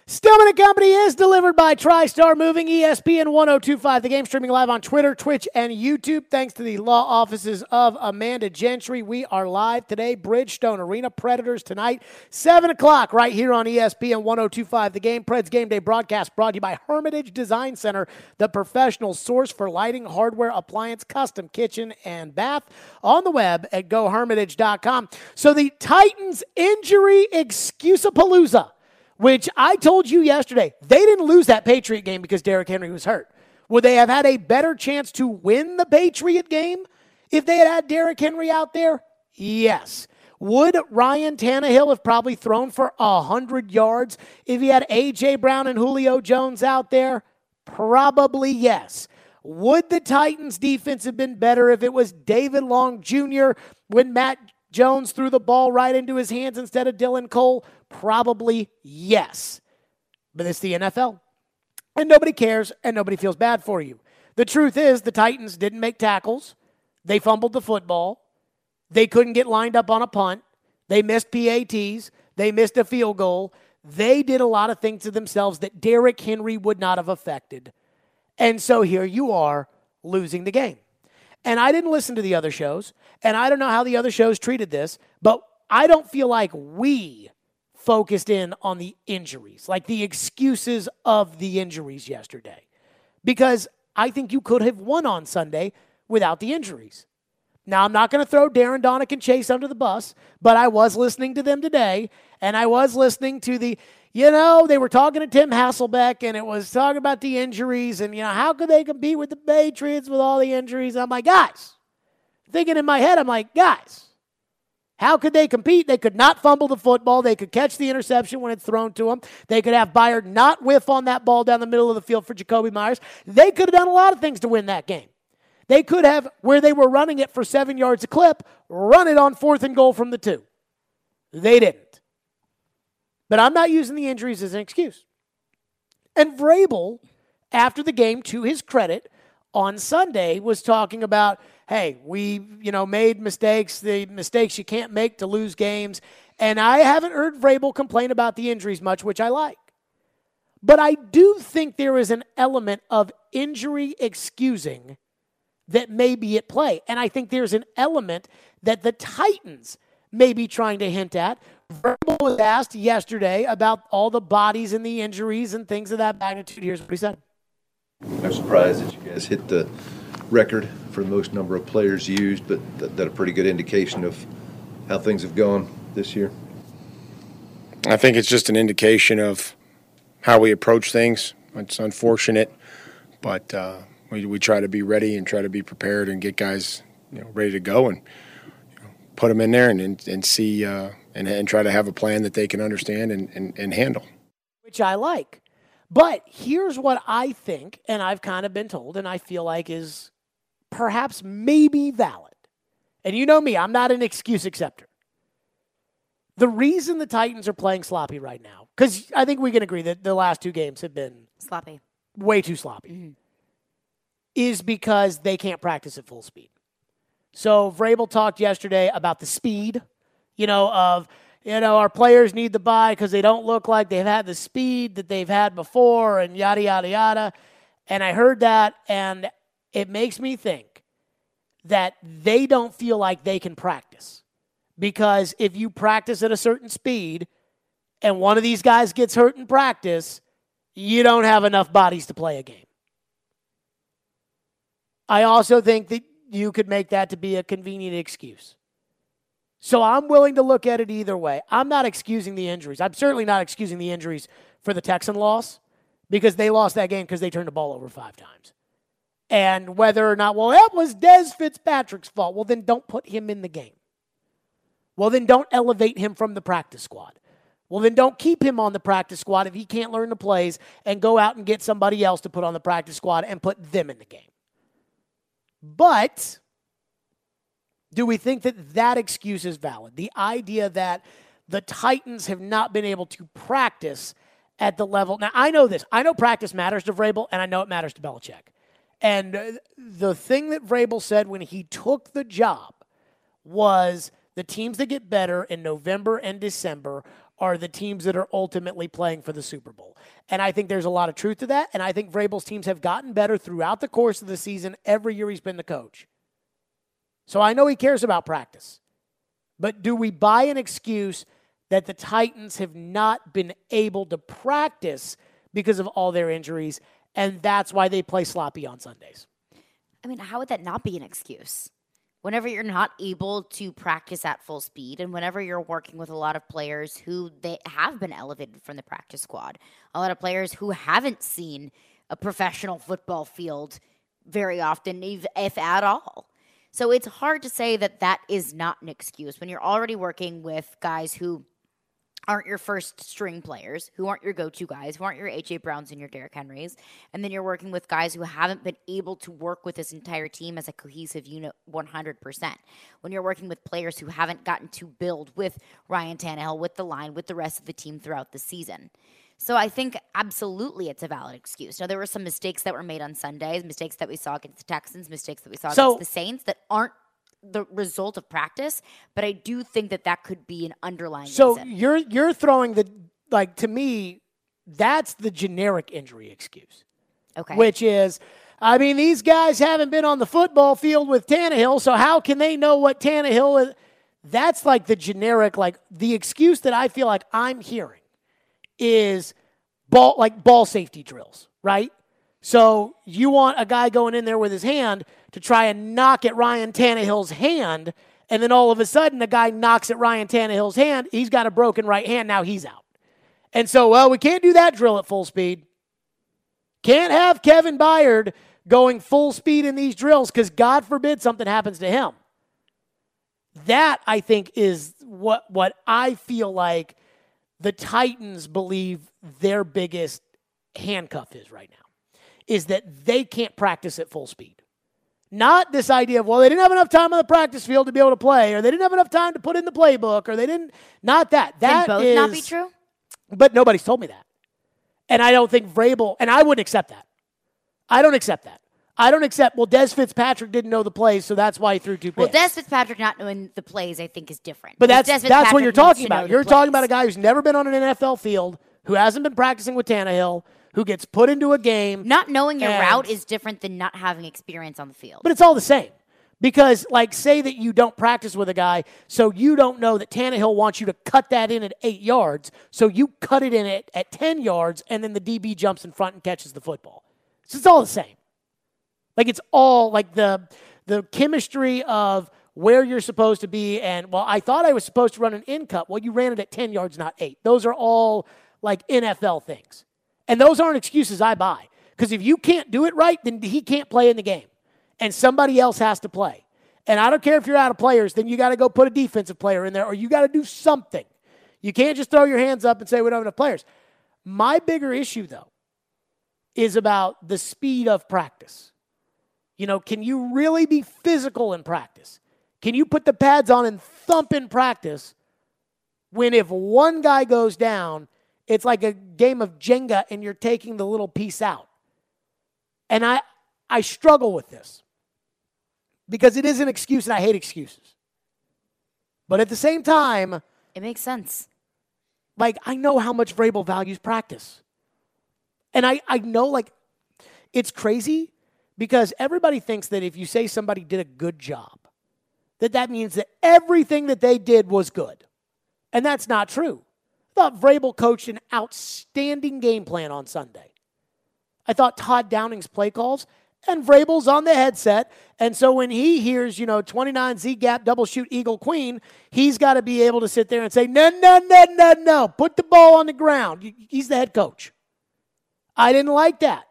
Stillman and Company is delivered by TriStar Moving, ESPN 1025. The game streaming live on Twitter, Twitch, and YouTube. Thanks to the law offices of Amanda Gentry. We are live today, Bridgestone Arena. Predators tonight, 7 o'clock, right here on ESPN 1025. The game, Preds Game Day broadcast brought to you by Hermitage Design Center, the professional source for lighting, hardware, appliance, custom kitchen, and bath. On the web at gohermitage.com. So the Titans injury excusapalooza, which I told you yesterday, they didn't lose that Patriot game because Derrick Henry was hurt. Would they have had a better chance to win the Patriot game if they had Derrick Henry out there? Yes. Would Ryan Tannehill have probably thrown for 100 yards if he had A.J. Brown and Julio Jones out there? Probably yes. Would the Titans' defense have been better if it was David Long Jr. when Matt Jones threw the ball right into his hands instead of Dylan Cole? Probably yes. But it's the NFL. And nobody cares and nobody feels bad for you. The truth is the Titans didn't make tackles. They fumbled the football. They couldn't get lined up on a punt. They missed PATs. They missed a field goal. They did a lot of things to themselves that Derrick Henry would not have affected. And so here you are losing the game. And I didn't listen to the other shows, and I don't know how the other shows treated this, but I don't feel like we focused in on the injuries, like the excuses of the injuries yesterday. Because I think you could have won on Sunday without the injuries. Now, I'm not going to throw Darren, Donick, and Chase under the bus, but I was listening to them today, and I was listening to they were talking to Tim Hasselbeck, and it was talking about the injuries, and, how could they compete with the Patriots with all the injuries? I'm like, guys, thinking in my head, I'm like, guys, how could they compete? They could not fumble the football. They could catch the interception when it's thrown to them. They could have Byard not whiff on that ball down the middle of the field for Jacoby Myers. They could have done a lot of things to win that game. They could have, where they were running it for 7 yards a clip, run it on 4th and goal from the 2. They didn't. But I'm not using the injuries as an excuse. And Vrabel, after the game, to his credit, on Sunday was talking about, hey, we, made mistakes, the mistakes you can't make to lose games. And I haven't heard Vrabel complain about the injuries much, which I like. But I do think there is an element of injury excusing that may be at play. And I think there's an element that the Titans may be trying to hint at. Vrabel was asked yesterday about all the bodies and the injuries and things of that magnitude. Here's what he said. I'm surprised that you guys hit the record for the most number of players used, but that a pretty good indication of how things have gone this year. I think it's just an indication of how we approach things. It's unfortunate, but we try to be ready and try to be prepared and get guys ready to go and put them in there and see and try to have a plan that they can understand and handle. Which I like. But here's what I think, and I've kind of been told, and I feel like is perhaps maybe valid. And you know me, I'm not an excuse acceptor. The reason the Titans are playing sloppy right now, because I think we can agree that the last 2 games have been sloppy, way too sloppy, is because they can't practice at full speed. So Vrabel talked yesterday about the speed, our players need the bye because they don't look like they've had the speed that they've had before and yada, yada, yada. And I heard that, and it makes me think that they don't feel like they can practice. Because if you practice at a certain speed and one of these guys gets hurt in practice, you don't have enough bodies to play a game. I also think that you could make that to be a convenient excuse. So I'm willing to look at it either way. I'm not excusing the injuries. I'm certainly not excusing the injuries for the Texan loss because they lost that game because they turned the ball over 5 times. And whether or not, that was Dez Fitzpatrick's fault. Well, then don't put him in the game. Well, then don't elevate him from the practice squad. Well, then don't keep him on the practice squad if he can't learn the plays and go out and get somebody else to put on the practice squad and put them in the game. But do we think that excuse is valid? The idea that the Titans have not been able to practice at the level. Now, I know this. I know practice matters to Vrabel, and I know it matters to Belichick. And the thing that Vrabel said when he took the job was the teams that get better in November and December are the teams that are ultimately playing for the Super Bowl. And I think there's a lot of truth to that. And I think Vrabel's teams have gotten better throughout the course of the season every year he's been the coach. So I know he cares about practice. But do we buy an excuse that the Titans have not been able to practice because of all their injuries, and that's why they play sloppy on Sundays? I mean, how would that not be an excuse? Whenever you're not able to practice at full speed, and whenever you're working with a lot of players who they have been elevated from the practice squad, a lot of players who haven't seen a professional football field very often, if at all. So it's hard to say that that is not an excuse when you're already working with guys who aren't your first string players, who aren't your go-to guys, who aren't your A.J. Browns and your Derrick Henrys, and then you're working with guys who haven't been able to work with this entire team as a cohesive unit 100%. When you're working with players who haven't gotten to build with Ryan Tannehill, with the line, with the rest of the team throughout the season. So I think absolutely it's a valid excuse. Now, there were some mistakes that were made on Sundays, mistakes that we saw against the Texans, mistakes that we saw against the Saints that aren't the result of practice, but I do think that that could be an underlying reason. You're throwing to me, that's the generic injury excuse. Okay. Which is, I mean, these guys haven't been on the football field with Tannehill, so how can they know what Tannehill is? That's like the generic, the excuse that I feel like I'm hearing is ball safety drills, right? So you want a guy going in there with his hand to try and knock at Ryan Tannehill's hand, and then all of a sudden the guy knocks at Ryan Tannehill's hand. He's got a broken right hand. Now he's out. And so, we can't do that drill at full speed. Can't have Kevin Byard going full speed in these drills because God forbid something happens to him. That, I think, is what I feel like the Titans believe their biggest handcuff is right now, is that they can't practice at full speed. Not this idea of, they didn't have enough time on the practice field to be able to play, or they didn't have enough time to put in the playbook, or they didn't, not that. That Can both not be true? But nobody's told me that. And I don't think Vrabel, and I wouldn't accept that. I don't accept that. I don't accept, Des Fitzpatrick didn't know the plays, so that's why he threw two picks. Des Fitzpatrick not knowing the plays, I think, is different. But that's what you're talking about. You're talking about a guy who's never been on an NFL field, who hasn't been practicing with Tannehill, who gets put into a game. Not knowing your route is different than not having experience on the field. But it's all the same. Because, say that you don't practice with a guy, so you don't know that Tannehill wants you to cut that in at 8 yards, so you cut it in at 10 yards, and then the DB jumps in front and catches the football. So it's all the same. It's all the chemistry of where you're supposed to be, and, I thought I was supposed to run an in cut. You ran it at 10 yards, not 8. Those are all, NFL things. And those aren't excuses I buy. Because if you can't do it right, then he can't play in the game. And somebody else has to play. And I don't care if you're out of players, then you got to go put a defensive player in there, or you got to do something. You can't just throw your hands up and say we don't have enough players. My bigger issue, though, is about the speed of practice. Can you really be physical in practice? Can you put the pads on and thump in practice when if one guy goes down, it's like a game of Jenga and you're taking the little piece out? And I struggle with this because it is an excuse and I hate excuses. But at the same time, it makes sense. I know how much Vrabel values practice. And I know, it's crazy because everybody thinks that if you say somebody did a good job, that means that everything that they did was good. And that's not true. I thought Vrabel coached an outstanding game plan on Sunday. I thought Todd Downing's play calls, and Vrabel's on the headset, and so when he hears, 29 Z-gap, double shoot, eagle, queen, he's got to be able to sit there and say, no, put the ball on the ground. He's the head coach. I didn't like that.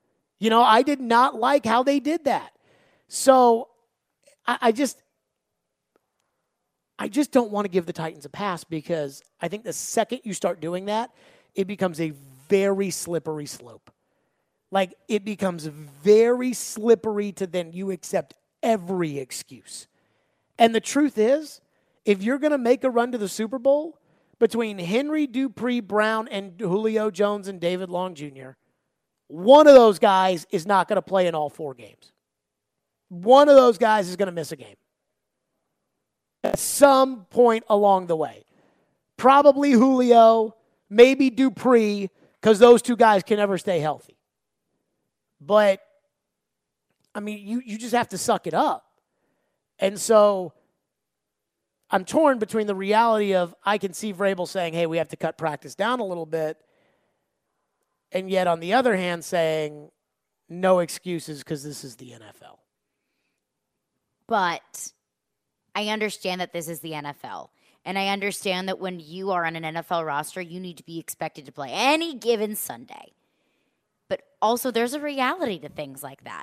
I did not like how they did that. So I just don't want to give the Titans a pass because I think the second you start doing that, it becomes a very slippery slope. It becomes very slippery to then you accept every excuse. And the truth is, if you're going to make a run to the Super Bowl between Henry, Dupree, Brown, and Julio Jones and David Long Jr., one of those guys is not going to play in all 4 games. One of those guys is going to miss a game at some point along the way. probably Julio, maybe Dupree, because those two guys can never stay healthy. But, I mean, you just have to suck it up. And so I'm torn between the reality of I can see Vrabel saying, hey, we have to cut practice down a little bit, and yet on the other hand saying no excuses because this is the NFL. But I understand that this is the NFL. And I understand that when you are on an NFL roster, you need to be expected to play any given Sunday. But also there's a reality to things like that.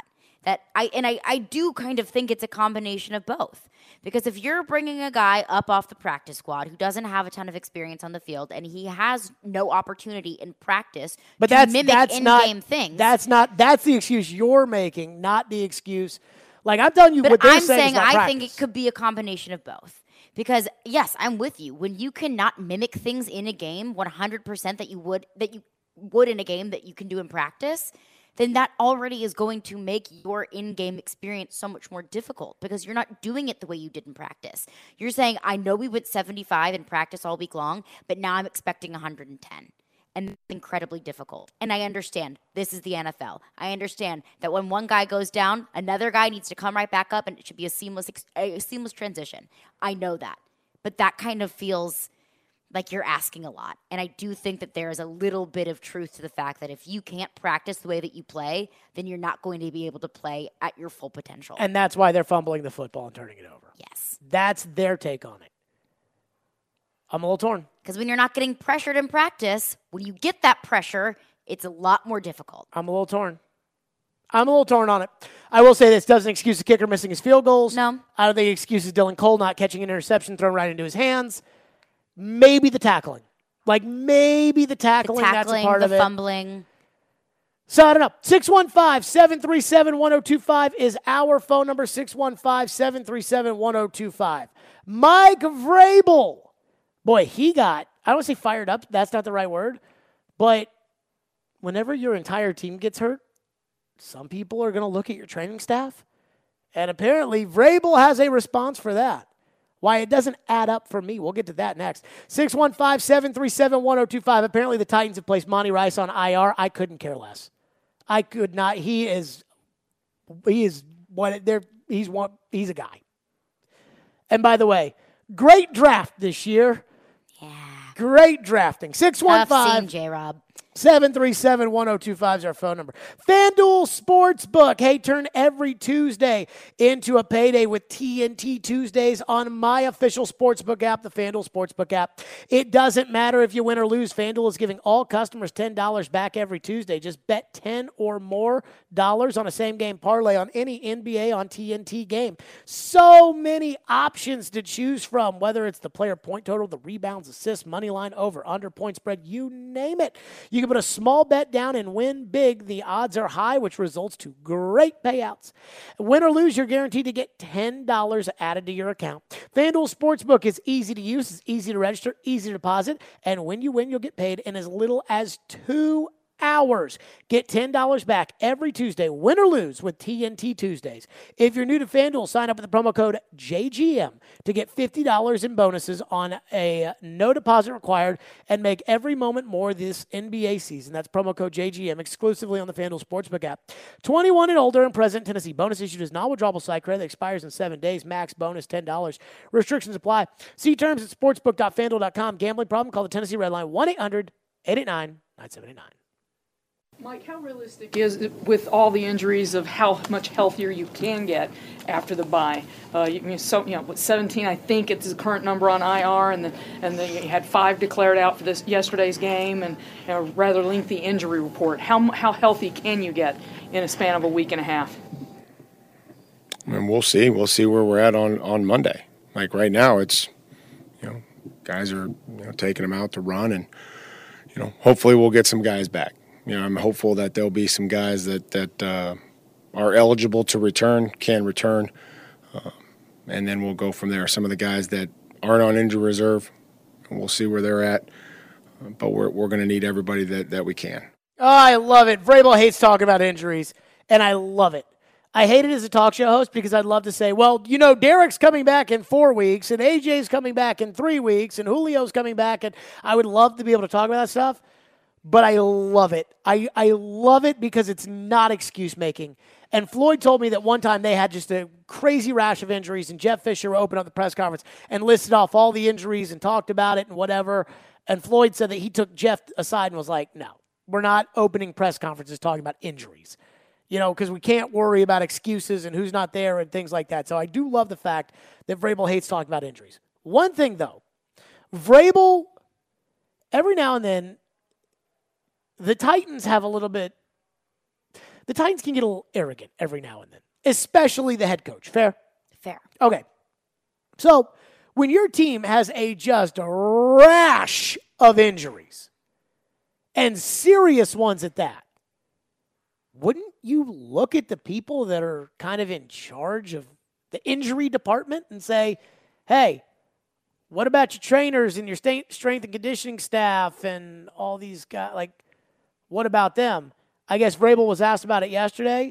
I do kind of think it's a combination of both. Because if you're bringing a guy up off the practice squad who doesn't have a ton of experience on the field and he has no opportunity in practice to mimic in-game things. That's the excuse you're making, not the excuse. Like, I'm telling you what they're saying is not practice. I think it could be a combination of both. Because, yes, I'm with you. When you cannot mimic things in a game 100% that you would in a game that you can do in practice, then that already is going to make your in-game experience so much more difficult because you're not doing it the way you did in practice. You're saying, I know we went 75 in practice all week long, but now I'm expecting 110. And it's incredibly difficult. And I understand this is the NFL. I understand that when one guy goes down, another guy needs to come right back up, and it should be a seamless transition. I know that. But that kind of feels like you're asking a lot. And I do think that there is a little bit of truth to the fact that if you can't practice the way that you play, then you're not going to be able to play at your full potential. And that's why they're fumbling the football and turning it over. Yes. That's their take on it. I'm a little torn. Because when you're not getting pressured in practice, when you get that pressure, it's a lot more difficult. I'm a little torn on it. I will say this doesn't excuse the kicker missing his field goals. No. I don't think it excuses Dylan Cole not catching an interception thrown right into his hands. Maybe the tackling. That's a part of it. The fumbling. So I don't know. 615-737-1025 is our phone number, 615-737-1025. Mike Vrabel. Boy, he got, I don't want to say fired up. That's not the right word. But whenever your entire team gets hurt, some people are going to look at your training staff. And apparently, Vrabel has a response for that. Why it doesn't add up for me. We'll get to that next. 615-737-1025. Apparently, the Titans have placed Monty Rice on IR. I couldn't care less. I could not. He's a guy. And by the way, great draft this year. Yeah. Great drafting. 615 J-Rob. 737-1025 is our phone number. FanDuel Sportsbook. Hey, turn every Tuesday into a payday with TNT Tuesdays on my official sportsbook app, the FanDuel Sportsbook app. It doesn't matter if you win or lose. FanDuel is giving all customers $10 back every Tuesday. Just bet 10 or more dollars on a same-game parlay on any NBA on TNT game. So many options to choose from, whether it's the player point total, the rebounds, assists, money line, over, under, point spread, you name it. You can put a small bet down and win big. The odds are high, which results to great payouts. Win or lose, you're guaranteed to get $10 added to your account. FanDuel Sportsbook is easy to use, it's easy to register, easy to deposit, and when you win, you'll get paid in as little as 2 hours. Get $10 back every Tuesday, win or lose, with TNT Tuesdays. If you're new to FanDuel, sign up with the promo code JGM to get $50 in bonuses on a no deposit required and make every moment more this NBA season. That's promo code JGM exclusively on the FanDuel Sportsbook app. 21 and older and present in Tennessee. Bonus issued as non-withdrawable site credit that expires in 7 days. Max bonus $10. Restrictions apply. See terms at sportsbook.fanduel.com. Gambling problem? Call the Tennessee Red Line 1-800-889-9789. Mike, how realistic is it with all the injuries of how much healthier you can get after the bye? 17, I think it's the current number on IR, and then you had 5 declared out for this yesterday's game, and a rather lengthy injury report. How healthy can you get in a span of a week and a half? And we'll see. We'll see where we're at on Monday. Like right now, it's guys are taking them out to run, and hopefully we'll get some guys back. I'm hopeful that there'll be some guys that are eligible to return, can return, and then we'll go from there. Some of the guys that aren't on injury reserve, we'll see where they're at, but we're going to need everybody that we can. Oh, I love it. Vrabel hates talking about injuries, and I love it. I hate it as a talk show host because I'd love to say, well, Derek's coming back in 4 weeks, and AJ's coming back in 3 weeks, and Julio's coming back, and I would love to be able to talk about that stuff, but I love it. I love it because it's not excuse-making. And Floyd told me that one time they had just a crazy rash of injuries, and Jeff Fisher opened up the press conference and listed off all the injuries and talked about it and whatever, and Floyd said that he took Jeff aside and was like, no, we're not opening press conferences talking about injuries. Because we can't worry about excuses and who's not there and things like that. So I do love the fact that Vrabel hates talking about injuries. One thing, though, Vrabel, every now and then, the Titans have a little bit, the Titans can get a little arrogant every now and then, especially the head coach. Fair? Fair. Okay. So when your team has just a rash of injuries, and serious ones at that, wouldn't you look at the people that are kind of in charge of the injury department and say, hey, what about your trainers and your strength and conditioning staff and all these guys? Like, what about them? I guess Vrabel was asked about it yesterday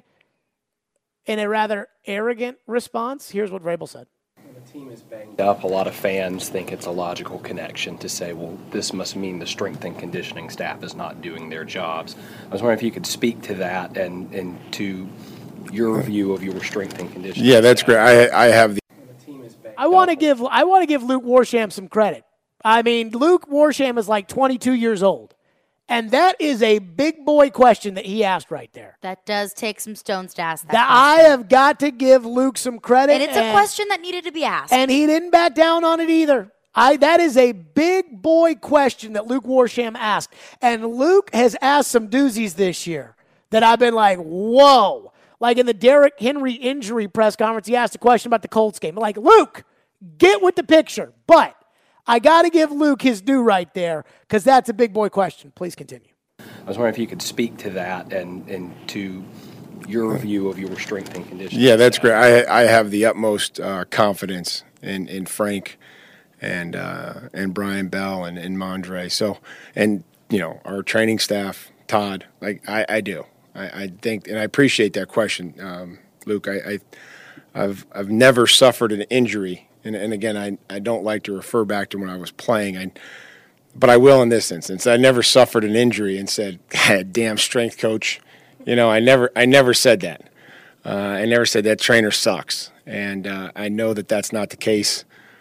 in a rather arrogant response. Here's what Vrabel said. The team is banged up. A lot of fans think it's a logical connection to say, well, this must mean the strength and conditioning staff is not doing their jobs. I was wondering if you could speak to that and to your view of your strength and conditioning. Yeah, that's great. I have the team is banged I want to up. give Luke Warsham some credit. I mean, Luke Warsham is like 22 years old. And that is a big boy question that he asked right there. That does take some stones to ask that I question. have got to give Luke some credit. And it's a question that needed to be asked. And he didn't back down on it either. That is a big boy question that Luke Warsham asked. And Luke has asked some doozies this year that I've been like, whoa. Like in the Derrick Henry injury press conference, he asked a question about the Colts game. I'm like, Luke, get with the picture. But I got to give Luke his due right there because that's a big boy question. Please continue. I was wondering if you could speak to that and to your view of your strength and conditioning. Yeah, that's great. I have the utmost confidence in Frank and Brian Bell and Mondre. So, and our training staff, Todd. Like I do. I think, and I appreciate that question, Luke. I've never suffered an injury. And again, I don't like to refer back to when I was playing, but I will in this instance. I never suffered an injury and said, God, damn strength coach. I never said that. I never said that trainer sucks. And I know that that's not the case.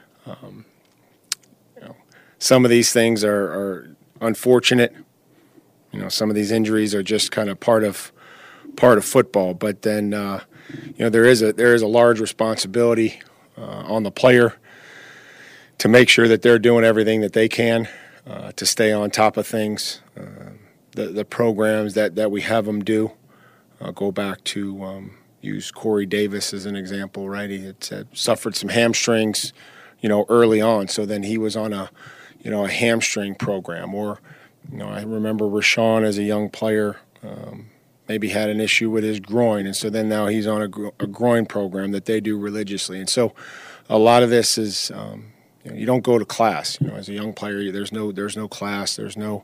Some of these things are unfortunate. Some of these injuries are just kind of part of football. But then, there is a large responsibility on the player to make sure that they're doing everything that they can to stay on top of things. The programs that we have them do go back to use Corey Davis as an example, right? He had suffered some hamstrings, early on. So then he was on a hamstring program. Or, I remember Rashawn as a young player maybe had an issue with his groin, and so then now he's on a groin program that they do religiously. And so a lot of this is you don't go to class. As a young player, there's no class, there's no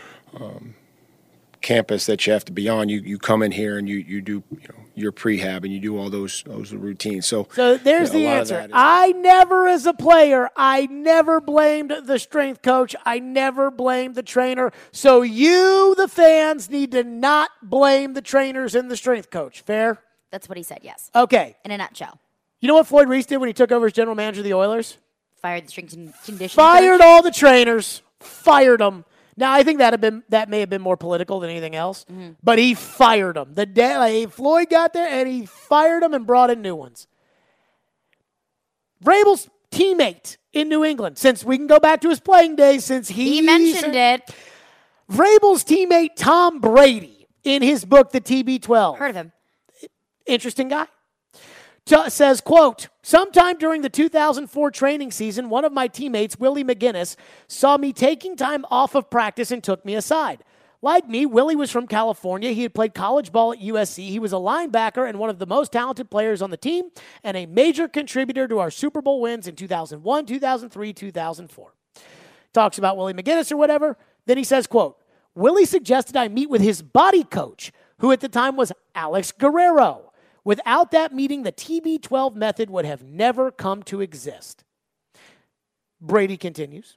campus that you have to be on. You come in here and you do your prehab and you do all those routines. So there's the answer. I never, as a player, I never blamed the strength coach. I never blamed the trainer. So you, the fans, need to not blame the trainers and the strength coach. Fair? That's what he said, yes. Okay. In a nutshell. You know what Floyd Reese did when he took over as general manager of the Oilers? Fired the strength and conditioning Fired coach. all the trainers. Fired them. Now, I think that may have been more political than anything else, but he fired them. The day Floyd got there, and he fired them and brought in new ones. Vrabel's teammate in New England, since we can go back to his playing days, since he mentioned it. Vrabel's teammate Tom Brady in his book, The TB12. Heard of him. Interesting guy. Says, quote, sometime during the 2004 training season, one of my teammates, Willie McGinnis, saw me taking time off of practice and took me aside. Like me, Willie was from California. He had played college ball at USC. He was a linebacker and one of the most talented players on the team and a major contributor to our Super Bowl wins in 2001, 2003, 2004. Talks about Willie McGinnis or whatever. Then he says, quote, Willie suggested I meet with his body coach, who at the time was Alex Guerrero. Without that meeting, the TB12 method would have never come to exist. Brady continues.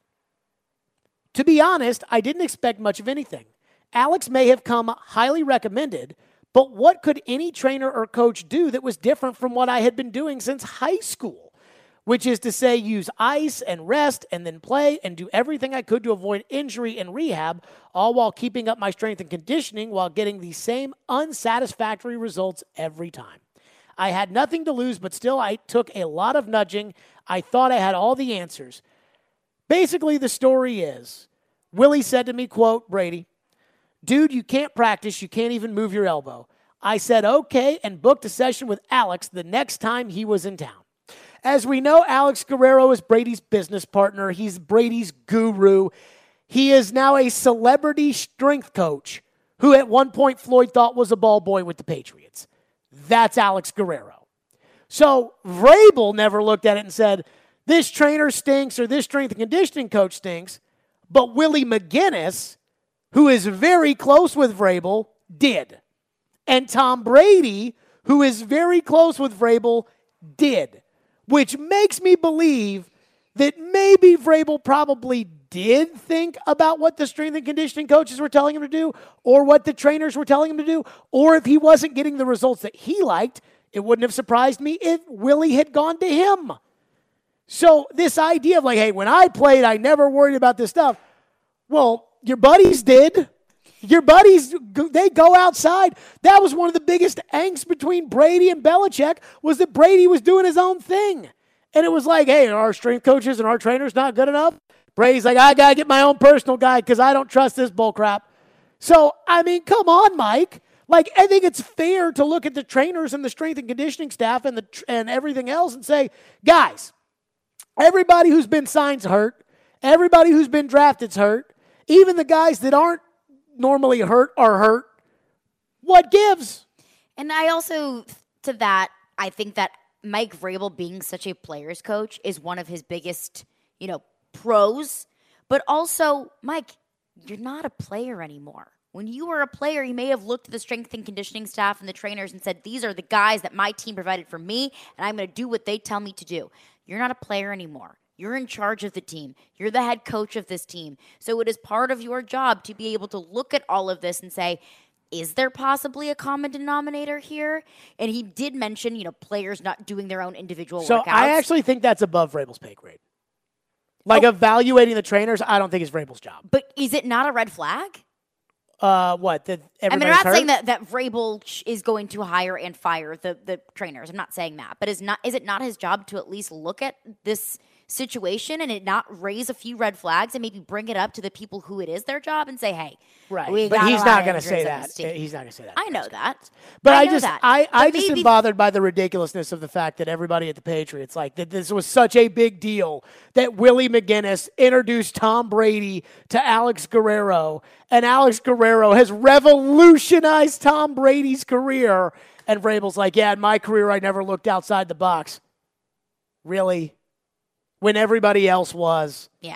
To be honest, I didn't expect much of anything. Alex may have come highly recommended, but what could any trainer or coach do that was different from what I had been doing since high school? Which is to say, use ice and rest and then play and do everything I could to avoid injury and rehab, all while keeping up my strength and conditioning while getting the same unsatisfactory results every time. I had nothing to lose, but still I took a lot of nudging. I thought I had all the answers. Basically, the story is, Willie said to me, quote, Brady, dude, you can't practice. You can't even move your elbow. I said, okay, and booked a session with Alex the next time he was in town. As we know, Alex Guerrero is Brady's business partner. He's Brady's guru. He is now a celebrity strength coach who at one point Floyd thought was a ball boy with the Patriots. That's Alex Guerrero. So Vrabel never looked at it and said, this trainer stinks or this strength and conditioning coach stinks. But Willie McGinnis, who is very close with Vrabel, did. And Tom Brady, who is very close with Vrabel, did. Which makes me believe that maybe Vrabel probably did think about what the strength and conditioning coaches were telling him to do, or what the trainers were telling him to do, or if he wasn't getting the results that he liked, it wouldn't have surprised me if Willie had gone to him. So this idea of like, hey, when I played, I never worried about this stuff. Well, your buddies did. Your buddies, they go outside. That was one of the biggest angst between Brady and Belichick, was that Brady was doing his own thing. And it was like, hey, are our strength coaches and our trainers not good enough? Brady's like, I got to get my own personal guy because I don't trust this bull crap. So, I mean, come on, Mike. Like, I think it's fair to look at the trainers and the strength and conditioning staff and everything else and say, guys, everybody who's been signed's hurt. Everybody who's been drafted's hurt. Even the guys that aren't normally hurt are hurt. What gives? And I also, to that, I think that Mike Vrabel being such a player's coach is one of his biggest, pros. But also, Mike, you're not a player anymore. When you were a player, you may have looked at the strength and conditioning staff and the trainers and said, these are the guys that my team provided for me, and I'm going to do what they tell me to do. You're not a player anymore. You're in charge of the team. You're the head coach of this team. So it is part of your job to be able to look at all of this and say, is there possibly a common denominator here? And he did mention, players not doing their own individual so workouts. I actually think that's above Vrabel's pay grade. Like evaluating the trainers, I don't think it's Vrabel's job. But is it not a red flag? What? That I'm everybody's not hurt? saying that Vrabel is going to hire and fire the trainers. I'm not saying that. But is it not his job to at least look at this situation and it not raise a few red flags and maybe bring it up to the people who it is their job and say, hey, Right. we But got he's a lot not of going to say injuries on that. this team. He's not going to say that. I know that. But I know just, that. I But just am maybe- bothered by the ridiculousness of the fact that everybody at the Patriots, like that this was such a big deal that Willie McGinnis introduced Tom Brady to Alex Guerrero, and Alex Guerrero has revolutionized Tom Brady's career. And Vrabel's like, yeah, in my career, I never looked outside the box. Really? When everybody else was. Yeah.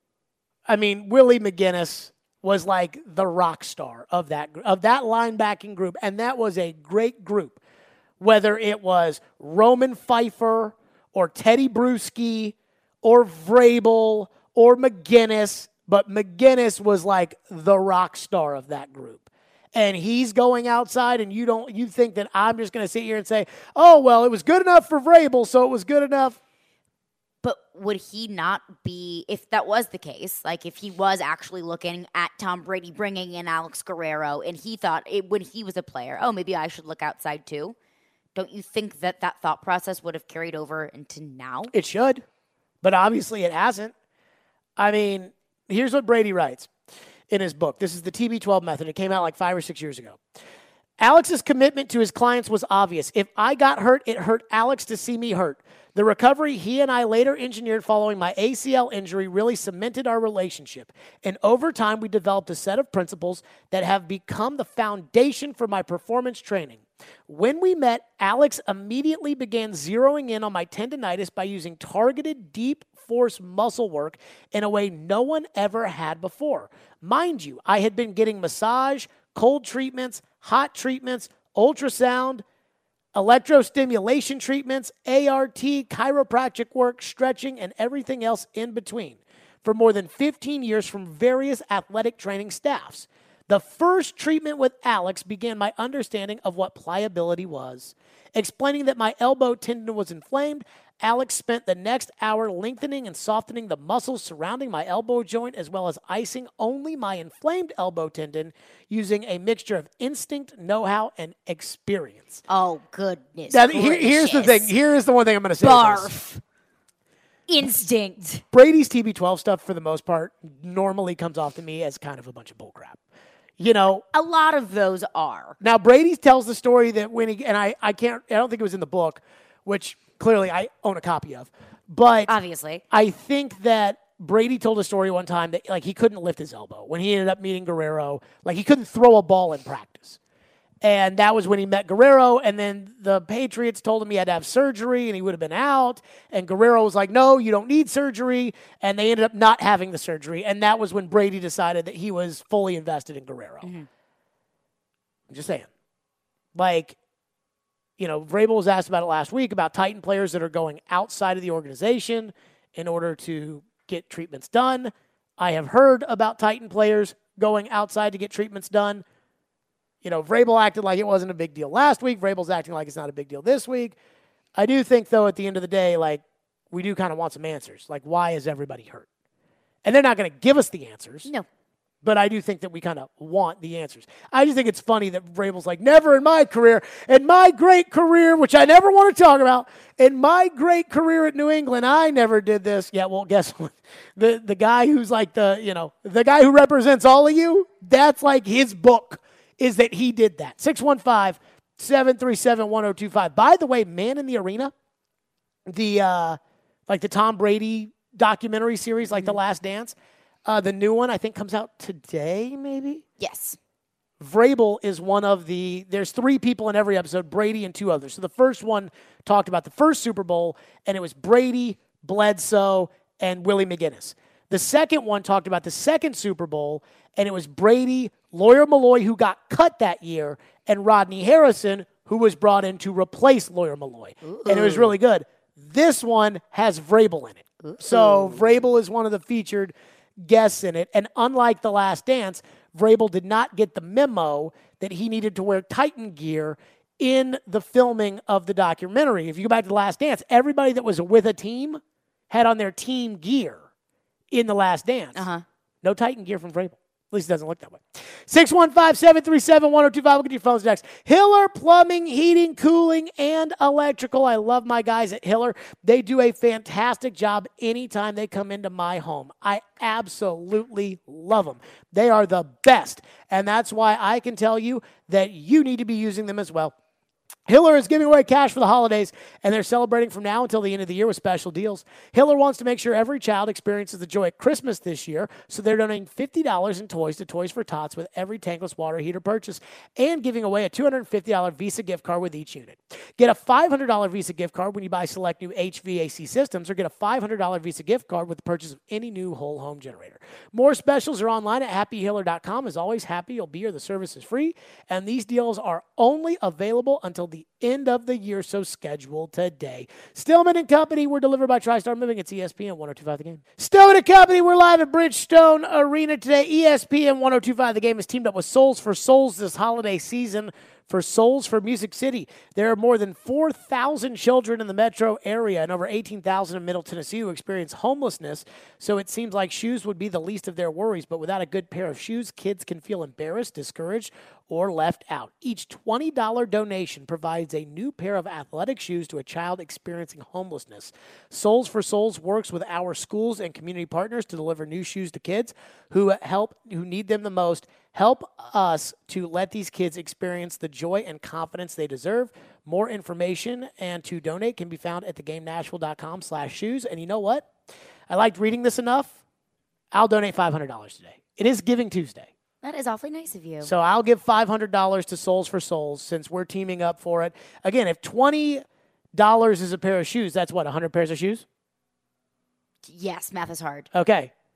I mean, Willie McGinnis was like the rock star of that linebacking group, and that was a great group. Whether it was Roman Pfeiffer or Teddy Bruschi or Vrabel or McGinnis, but McGinnis was like the rock star of that group. And he's going outside, and you think that I'm just going to sit here and say, oh, well, it was good enough for Vrabel, so it was good enough. But would he not be, if that was the case, like if he was actually looking at Tom Brady bringing in Alex Guerrero and he thought when he was a player, oh, maybe I should look outside too? Don't you think that thought process would have carried over into now? It should, but obviously it hasn't. I mean, here's what Brady writes in his book. This is the TB12 method. It came out like 5 or 6 years ago. Alex's commitment to his clients was obvious. If I got hurt, it hurt Alex to see me hurt. The recovery he and I later engineered following my ACL injury really cemented our relationship. And over time, we developed a set of principles that have become the foundation for my performance training. When we met, Alex immediately began zeroing in on my tendinitis by using targeted deep force muscle work in a way no one ever had before. Mind you, I had been getting massage, cold treatments, hot treatments, ultrasound, electrostimulation treatments, ART, chiropractic work, stretching, and everything else in between for more than 15 years from various athletic training staffs. The first treatment with Alex began my understanding of what pliability was. Explaining that my elbow tendon was inflamed, Alex spent the next hour lengthening and softening the muscles surrounding my elbow joint, as well as icing only my inflamed elbow tendon using a mixture of instinct, know-how, and experience. Oh, goodness. Now, here's the thing. Here is the one thing I'm going to say. Barf. Instinct. Brady's TB12 stuff, for the most part, normally comes off to me as kind of a bunch of bullcrap. You know, A lot of those are. now Brady tells the story that when he, and I don't think it was in the book, which clearly I own a copy of, but Obviously. I think that Brady told a story one time that like he couldn't lift his elbow when he ended up meeting Guerrero. Like he couldn't throw a ball in practice. And that was when he met Guerrero, and then the Patriots told him he had to have surgery and he would have been out. And Guerrero was like, no, you don't need surgery. And they ended up not having the surgery. And that was when Brady decided that he was fully invested in Guerrero. I'm just saying. Like, you know, Vrabel was asked about it last week about Titan players that are going outside of the organization in order to get treatments done. I have heard about Titan players going outside to get treatments done. You know, Vrabel acted like it wasn't a big deal last week. Vrabel's acting like it's not a big deal this week. I do think, though, at the end of the day, like, we do kind of want some answers. Like, why is everybody hurt? And they're not going to give us the answers. No. But I do think that we kind of want the answers. I just think it's funny that Vrabel's like, never in my career, in my great career, which I never want to talk about, in my great career at New England, I never did this. Yeah, well, guess what? The guy who's like the guy who represents all of you, that's like his book, is that he did that. 615-737-1025. By the way, Man in the Arena, the Tom Brady documentary series, like The Last Dance, the new one, I think, comes out today, maybe? Yes. Vrabel is one of there's 3 people in every episode, Brady and 2 others. So the first one talked about the first Super Bowl, and it was Brady, Bledsoe, and Willie McGinnis. The second one talked about the second Super Bowl, and it was Brady, Lawyer Malloy, who got cut that year, and Rodney Harrison, who was brought in to replace Lawyer Malloy. And it was really good. This one has Vrabel in it. So Vrabel is one of the featured guests in it. And unlike The Last Dance, Vrabel did not get the memo that he needed to wear Titan gear in the filming of the documentary. If you go back to The Last Dance, everybody that was with a team had on their team gear in The Last Dance. No Titan gear from Vrabel. At least it doesn't look that way. 615-737-1025. Look at your phones next. Hiller Plumbing, Heating, Cooling, and Electrical. I love my guys at Hiller. They do a fantastic job anytime they come into my home. I absolutely love them. They are the best. And that's why I can tell you that you need to be using them as well. Hiller is giving away cash for the holidays, and they're celebrating from now until the end of the year with special deals. Hiller wants to make sure every child experiences the joy of Christmas this year, so they're donating $50 in toys to Toys for Tots with every tankless water heater purchase and giving away a $250 Visa gift card with each unit. Get a $500 Visa gift card when you buy select new HVAC systems, or get a $500 Visa gift card with the purchase of any new whole home generator. More specials are online at happyhiller.com. As always, happy you'll be here. The service is free, and these deals are only available until the end of the year, so schedule today. Stillman and Company, we're delivered by TriStar Moving. It's ESPN 102.5 The Game. Stillman and Company, we're live at Bridgestone Arena today. ESPN 102.5 The Game has teamed up with Souls for Souls this holiday season for Souls for Music City. There are more than 4,000 children in the metro area and over 18,000 in Middle Tennessee who experience homelessness, so it seems like shoes would be the least of their worries. But without a good pair of shoes, kids can feel embarrassed, discouraged, or left out. Each $20 donation provides a new pair of athletic shoes to a child experiencing homelessness. Souls for Souls works with our schools and community partners to deliver new shoes to kids who need them the most. Help us to let these kids experience the joy and confidence they deserve. More information and to donate can be found at thegamenashville.com/shoes. And you know what? I liked reading this enough. I'll donate $500 today. It is Giving Tuesday. That is awfully nice of you. So I'll give $500 to Souls for Souls since we're teaming up for it. Again, if $20 is a pair of shoes, that's what, 100 pairs of shoes? Yes, math is hard. Okay.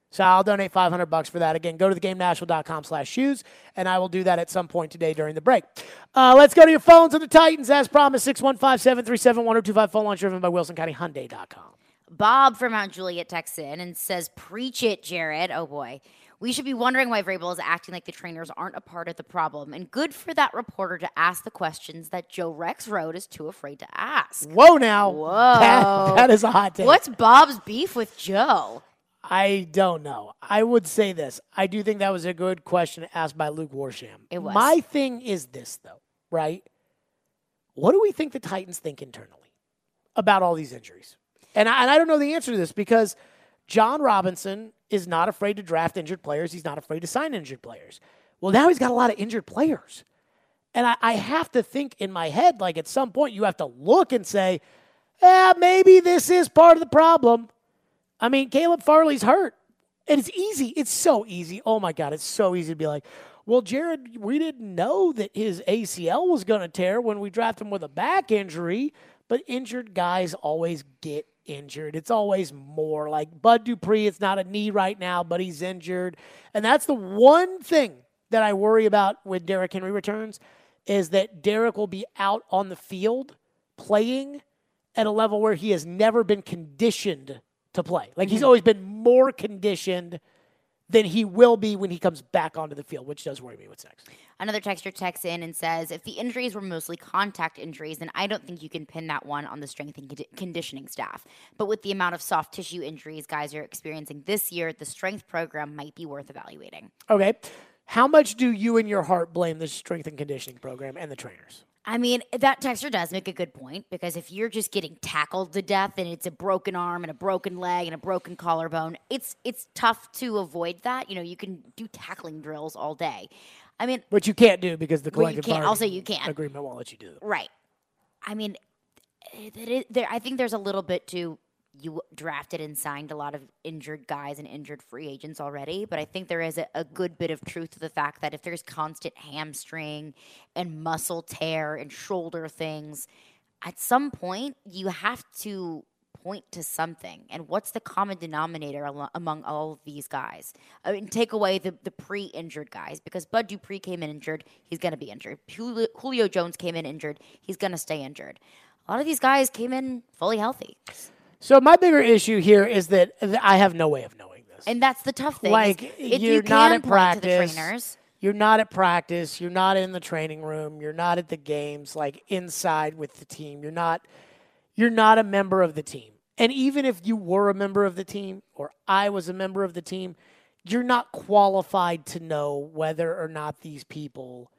So I'll donate $500 for that. Again, go to theGameNashville.com/shoes, and I will do that at some point today during the break. Let's go to your phones on the Titans. As promised, 615-737-1025. Phone line driven by WilsonCountyHyundai.com. Bob from Mount Juliet texts in and says, preach it, Jared. Oh, boy. We should be wondering why Vrabel is acting like the trainers aren't a part of the problem. And good for that reporter to ask the questions that Joe Rex wrote is too afraid to ask. Whoa, now. Whoa. That is a hot take. What's Bob's beef with Joe? I don't know. I would say this. I do think that was a good question asked by Luke Warsham. It was. My thing is this, though, right? What do we think the Titans think internally about all these injuries? And I don't know the answer to this because John Robinson is not afraid to draft injured players. He's not afraid to sign injured players. Well, now he's got a lot of injured players. And I have to think in my head, like at some point you have to look and say, maybe this is part of the problem. I mean, Caleb Farley's hurt. And it's easy. It's so easy. Oh, my God. It's so easy to be like, well, Jared, we didn't know that his ACL was going to tear when we drafted him with a back injury. But injured guys always get injured. It's always more like Bud Dupree. It's not a knee right now, but he's injured. And that's the one thing that I worry about when Derrick Henry returns is that Derrick will be out on the field playing at a level where he has never been conditioned to play. Like he's always been more conditioned than he will be when he comes back onto the field, which does worry me. What's next? Another texter texts in and says, if the injuries were mostly contact injuries, then I don't think you can pin that one on the strength and conditioning staff. But with the amount of soft tissue injuries guys are experiencing this year, the strength program might be worth evaluating. Okay. How much do you in your heart blame the strength and conditioning program and the trainers? I mean, that texter does make a good point because if you're just getting tackled to death and it's a broken arm and a broken leg and a broken collarbone, it's tough to avoid that. You know, you can do tackling drills all day. I mean, which you can't do because the collective you can't. Agreement won't let you do it. Right. I mean, I think there's a little bit to you drafted and signed a lot of injured guys and injured free agents already, but I think there is a good bit of truth to the fact that if there's constant hamstring and muscle tear and shoulder things, at some point you have to point to something. And what's the common denominator among all of these guys? I mean, take away the pre-injured guys, because Bud Dupree came in injured, he's going to be injured. Julio Jones came in injured, he's going to stay injured. A lot of these guys came in fully healthy. So my bigger issue here is that I have no way of knowing this. And that's the tough thing. Like, you're not at practice. You're not at practice. You're not in the training room. You're not at the games, like inside with the team. You're not a member of the team. And even if you were a member of the team or I was a member of the team, you're not qualified to know whether or not these people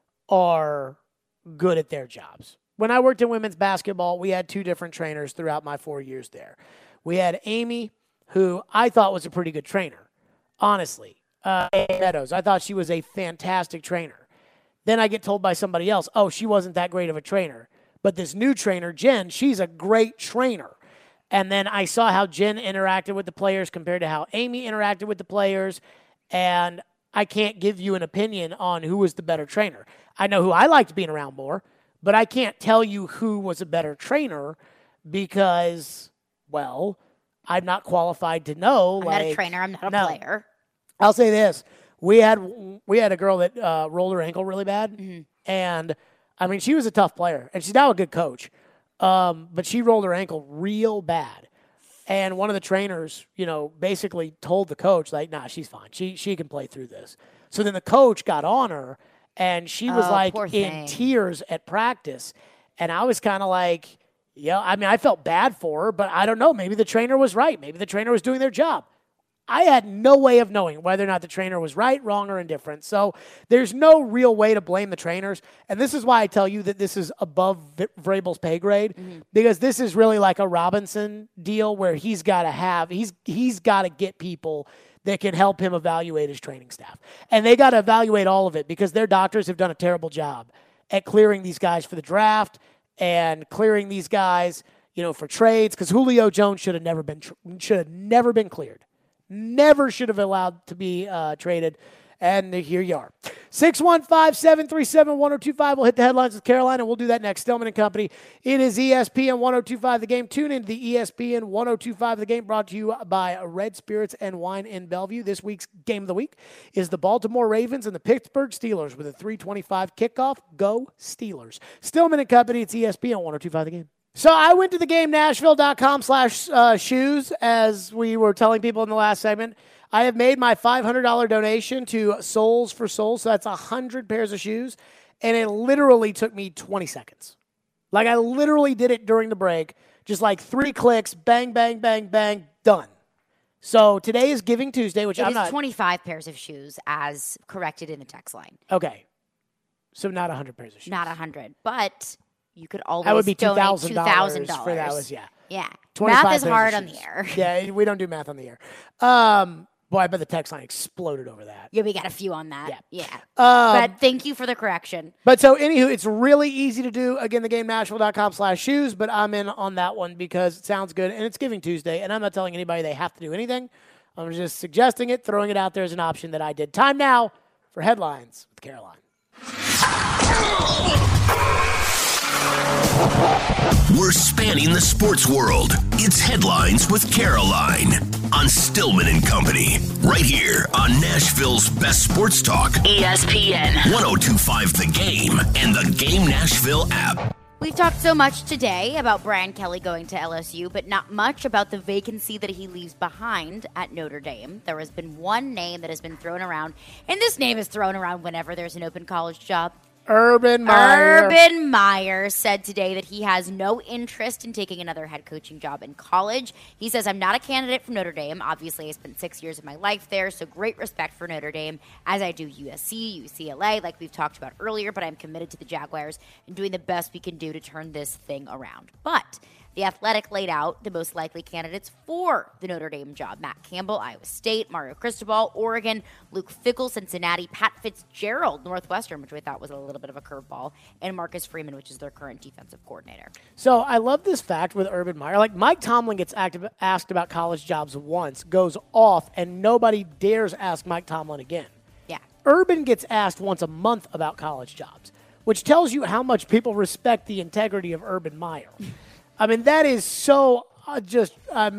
are good at their jobs. When I worked in women's basketball, we had two different trainers throughout my 4 years there. We had Amy, who I thought was a pretty good trainer, honestly. Meadows, I thought she was a fantastic trainer. Then I get told by somebody else, oh, she wasn't that great of a trainer. But this new trainer, Jen, she's a great trainer. And then I saw how Jen interacted with the players compared to how Amy interacted with the players. And I can't give you an opinion on who was the better trainer. I know who I liked being around more. But I can't tell you who was a better trainer because, well, I'm not qualified to know. I'm not a trainer. I'm not a player. I'll say this. We had a girl that rolled her ankle really bad. Mm-hmm. And, I mean, she was a tough player. And she's now a good coach. But she rolled her ankle real bad. And one of the trainers, basically told the coach, like, nah, she's fine. She can play through this. So then the coach got on her. And she was in tears at practice. And I was kind of like, I felt bad for her, but I don't know. Maybe the trainer was right. Maybe the trainer was doing their job. I had no way of knowing whether or not the trainer was right, wrong, or indifferent. So there's no real way to blame the trainers. And this is why I tell you that this is above Vrabel's pay grade, because this is really like a Robinson deal where he's got to get people that can help him evaluate his training staff. And they got to evaluate all of it because their doctors have done a terrible job at clearing these guys for the draft and clearing these guys, for trades, because Julio Jones should have never been cleared. Never should have allowed to be traded. And here you are. 615-737-1025. We'll hit the headlines with Caroline, and we'll do that next. Stillman and Company. It is ESPN 1025 The Game. Tune into the ESPN 1025 The Game, brought to you by Red Spirits and Wine in Bellevue. This week's game of the week is the Baltimore Ravens and the Pittsburgh Steelers with a 3:25 kickoff. Go Steelers. Stillman and Company. It's ESPN 1025 The Game. So I went to the game, Nashville.com/shoes, as we were telling people in the last segment. I have made my $500 donation to Souls for Souls, so that's 100 pairs of shoes, and it literally took me 20 seconds. Like, I literally did it during the break, just like 3 clicks, bang, bang, bang, bang, done. So today is Giving Tuesday, which I'm not. 25 pairs of shoes as corrected in the text line. Okay. So not 100 pairs of shoes. Not 100, but you could always that would be donate $2,000 for that was, yeah. Yeah. 25 Math is pairs hard of on the shoes. air. Yeah, we don't do math on the air. Boy, I bet the text line exploded over that. Yeah, we got a few on that. Yeah. Yeah. But thank you for the correction. But so, anywho, it's really easy to do. Again, the game, Nashville.com/shoes, but I'm in on that one because it sounds good, and it's Giving Tuesday, and I'm not telling anybody they have to do anything. I'm just suggesting it, throwing it out there as an option that I did. Time now for Headlines with Caroline. We're spanning the sports world. It's Headlines with Caroline on Stillman and Company, right here on Nashville's best sports talk, ESPN 1025 The Game and the Game Nashville app. We've talked so much today about Brian Kelly going to LSU, but not much about the vacancy that he leaves behind at Notre Dame. There has been one name that has been thrown around, and this name is thrown around whenever there's an open college job. Urban Meyer. Urban Meyer said today that he has no interest in taking another head coaching job in college. He says, I'm not a candidate for Notre Dame. Obviously, I spent 6 years of my life there, so great respect for Notre Dame, as I do USC, UCLA, like we've talked about earlier, but I'm committed to the Jaguars and doing the best we can do to turn this thing around. But The Athletic laid out the most likely candidates for the Notre Dame job. Matt Campbell, Iowa State, Mario Cristobal, Oregon, Luke Fickell, Cincinnati, Pat Fitzgerald, Northwestern, which we thought was a little bit of a curveball, and Marcus Freeman, which is their current defensive coordinator. So I love this fact with Urban Meyer. Like, Mike Tomlin gets asked about college jobs once, goes off, and nobody dares ask Mike Tomlin again. Yeah. Urban gets asked once a month about college jobs, which tells you how much people respect the integrity of Urban Meyer. I mean, that is so just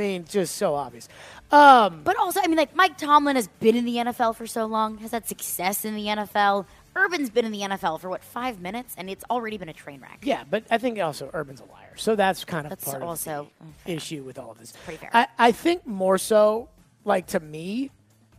so obvious. But also, I mean, like, Mike Tomlin has been in the NFL for so long, has had success in the NFL. Urban's been in the NFL for, 5 minutes, and it's already been a train wreck. Yeah, but I think also Urban's a liar. So that's kind of part of the issue with all of this. Pretty fair. I think more so, like, to me,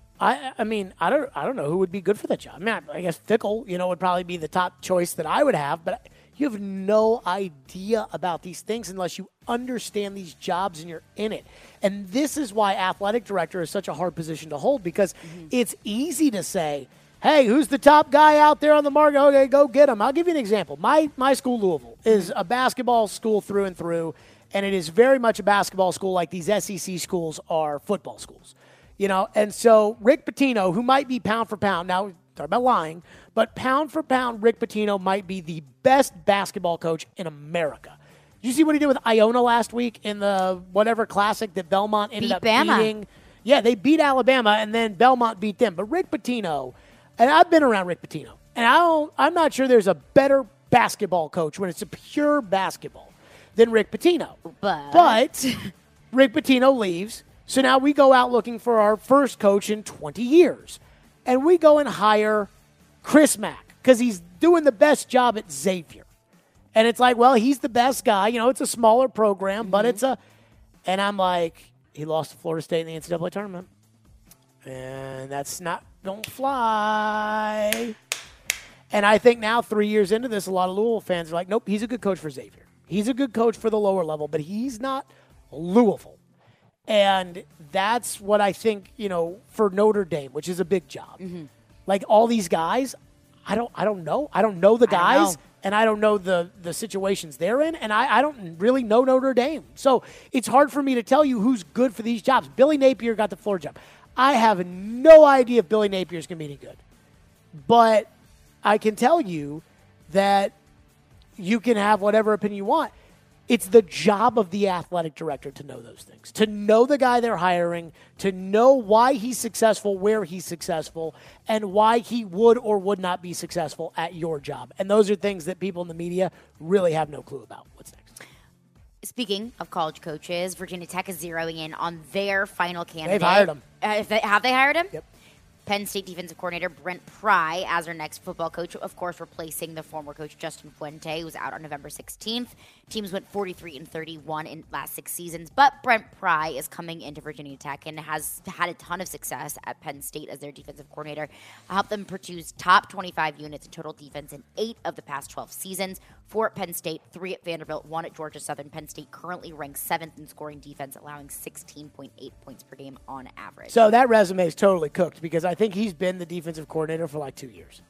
I mean, I don't know who would be good for that job. I mean, I guess Fickell, would probably be the top choice that I would have, but you have no idea about these things unless you understand these jobs and you're in it. And this is why athletic director is such a hard position to hold, because it's easy to say, hey, who's the top guy out there on the market? Okay, go get him. I'll give you an example. My school, Louisville, is a basketball school through and through, and it is very much a basketball school like these SEC schools are football schools. And so Rick Pitino, who might be pound for pound, now talk about lying, but pound for pound, Rick Pitino might be the best basketball coach in America. Did you see what he did with Iona last week in the whatever classic that Belmont ended up beating? Yeah, they beat Alabama, and then Belmont beat them. But Rick Pitino, and I've been around Rick Pitino, and I'm not sure there's a better basketball coach when it's a pure basketball than Rick Pitino. But Rick Pitino leaves, so now we go out looking for our first coach in 20 years. And we go and hire Chris Mack because he's doing the best job at Xavier. And it's like, well, he's the best guy. It's a smaller program, but and I'm like, he lost to Florida State in the NCAA tournament. And that's not going to fly. And I think now, 3 years into this, a lot of Louisville fans are like, nope, he's a good coach for Xavier. He's a good coach for the lower level, but he's not Louisville. And that's what I think, for Notre Dame, which is a big job. Like, all these guys, I don't know. I don't know the guys, and I don't know the situations they're in, and I don't really know Notre Dame. So it's hard for me to tell you who's good for these jobs. Billy Napier got the Florida job. I have no idea if Billy Napier is going to be any good. But I can tell you that you can have whatever opinion you want. It's the job of the athletic director to know those things, to know the guy they're hiring, to know why he's successful, where he's successful, and why he would or would not be successful at your job. And those are things that people in the media really have no clue about. What's next? Speaking of college coaches, Virginia Tech is zeroing in on their final candidate. They've hired him. Have they hired him? Yep. Penn State defensive coordinator Brent Pry as their next football coach, of course, replacing the former coach Justin Fuente, who was out on November 16th. Teams went 43-31 in last 6 seasons, but Brent Pry is coming into Virginia Tech and has had a ton of success at Penn State as their defensive coordinator. Helped them produce top 25 units in total defense in 8 of the past 12 seasons. 4 at Penn State, 3 at Vanderbilt, 1 at Georgia Southern. Penn State currently ranks 7th in scoring defense, allowing 16.8 points per game on average. So that resume is totally cooked because I think he's been the defensive coordinator for like 2 years.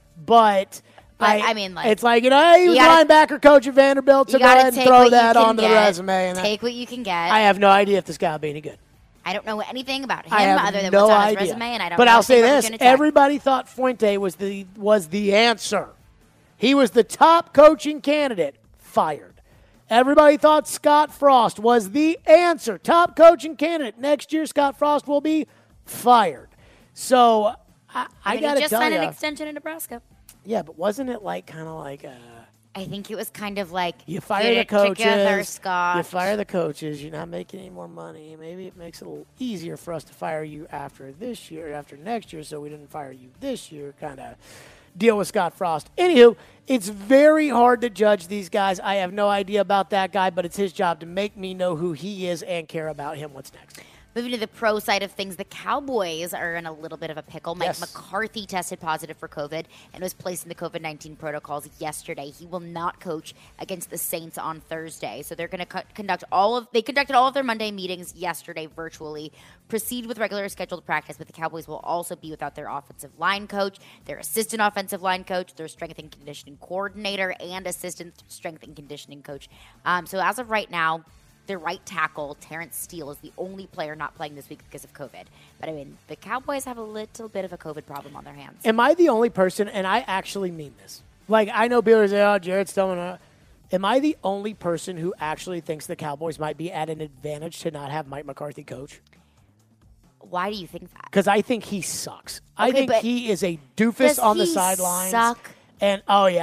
But I mean, like, it's like, he was linebacker coach at Vanderbilt, so go ahead and throw that onto the resume. And take what you can get. I have no idea if this guy will be any good. I don't know anything about him other than what's on his resume, and I don't. But know I'll say this: Virginia Tech. everybody thought Fuente was the answer. He was the top coaching candidate. Fired. Everybody thought Scott Frost was the answer. Top coaching candidate. Next year, Scott Frost will be fired. So I got to tell you, he just signed an extension in Nebraska. Yeah, but wasn't it kind of like? I think it was kind of like you fire the coaches. Together, Scott. You fire the coaches. You're not making any more money. Maybe it makes it a little easier for us to fire you after this year, after next year, so we didn't fire you this year. Kind of deal with Scott Frost. Anywho, it's very hard to judge these guys. I have no idea about that guy, but it's his job to make me know who he is and care about him. What's next? Moving to the pro side of things, the Cowboys are in a little bit of a pickle. Mike McCarthy tested positive for COVID and was placed in the COVID-19 protocols yesterday. He will not coach against the Saints on Thursday. So they're going to conducted all of their Monday meetings yesterday virtually, proceed with regular scheduled practice, but the Cowboys will also be without their offensive line coach, their assistant offensive line coach, their strength and conditioning coordinator, and assistant strength and conditioning coach. So as of right now, their right tackle, Terrence Steele, is the only player not playing this week because of COVID. But, I mean, the Cowboys have a little bit of a COVID problem on their hands. Am I the only person, and I actually mean this, like I know people say, oh, Jared Stillman, am I the only person who actually thinks the Cowboys might be at an advantage to not have Mike McCarthy coach? Why do you think that? Because I think he sucks. I think he is a doofus on the sidelines. Suck? And,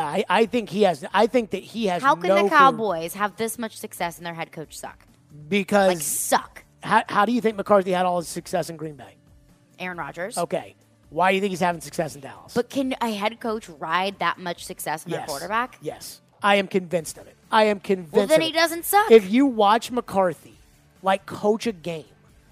I think he has. I think that he has. How can the Cowboys have this much success and their head coach suck? Because suck. How do you think McCarthy had all his success in Green Bay? Aaron Rodgers. Okay. Why do you think he's having success in Dallas? But can a head coach ride that much success on their quarterback? Yes. I am convinced of it. Well, then he doesn't suck. If you watch McCarthy, coach a game,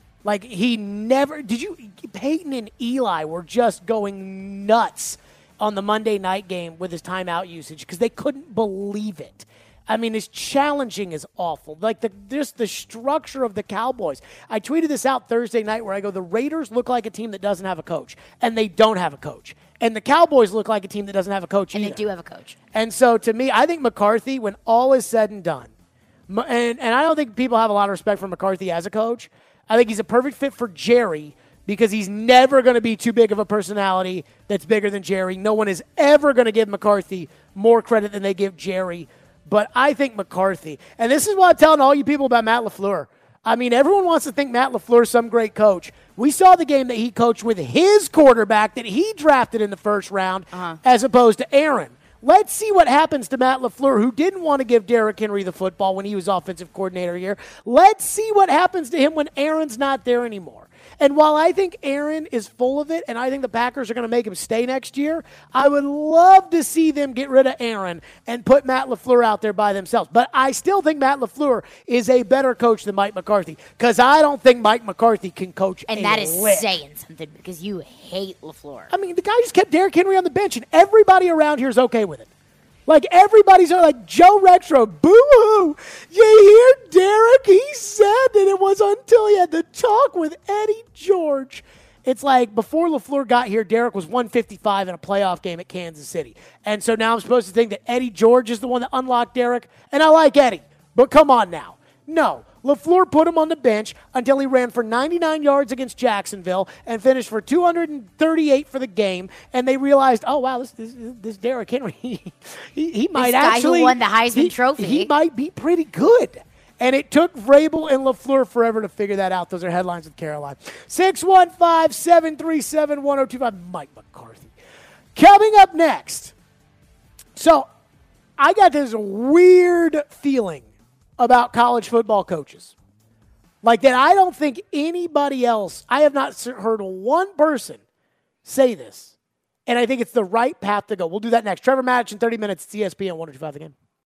he never – Peyton and Eli were just going nuts on the Monday night game with his timeout usage because they couldn't believe it. I mean, his challenging is awful. Just the structure of the Cowboys. I tweeted this out Thursday night where I go, the Raiders look like a team that doesn't have a coach, and they don't have a coach. And the Cowboys look like a team that doesn't have a coach either. And they do have a coach. And so, to me, I think McCarthy, when all is said and done, and I don't think people have a lot of respect for McCarthy as a coach. I think he's a perfect fit for Jerry, because he's never going to be too big of a personality that's bigger than Jerry. No one is ever going to give McCarthy more credit than they give Jerry. But I think McCarthy, and this is what I'm telling all you people about Matt LaFleur. I mean, everyone wants to think Matt LaFleur is some great coach. We saw the game that he coached with his quarterback that he drafted in the first round as opposed to Aaron. Let's see what happens to Matt LaFleur, who didn't want to give Derrick Henry the football when he was offensive coordinator here. Let's see what happens to him when Aaron's not there anymore. And while I think Aaron is full of it, and I think the Packers are going to make him stay next year, I would love to see them get rid of Aaron and put Matt LaFleur out there by themselves. But I still think Matt LaFleur is a better coach than Mike McCarthy, because I don't think Mike McCarthy can coach and that is saying something, because you hate LaFleur. I mean, the guy just kept Derrick Henry on the bench, and everybody around here is okay with it. Everybody's like, Joe Retro, boo-hoo. You hear Derek? He said that it was until he had the talk with Eddie George. It's like before LaFleur got here, Derek was 155 in a playoff game at Kansas City. And so now I'm supposed to think that Eddie George is the one that unlocked Derek. And I like Eddie, but come on now. No. LaFleur put him on the bench until he ran for 99 yards against Jacksonville and finished for 238 for the game. And they realized, oh, wow, this Derrick Henry, he might This guy actually. who won the Heisman Trophy. He might be pretty good. And it took Vrabel and LaFleur forever to figure that out. Those are headlines with Caroline. 615-737-1025. Mike McCarthy. Coming up next. So I got this weird feeling about college football coaches. Like that I don't think anybody else, I have not heard one person say this. And I think it's the right path to go. We'll do that next. Trevor Matich in 30 minutes. It's ESPN 102.5 The Game.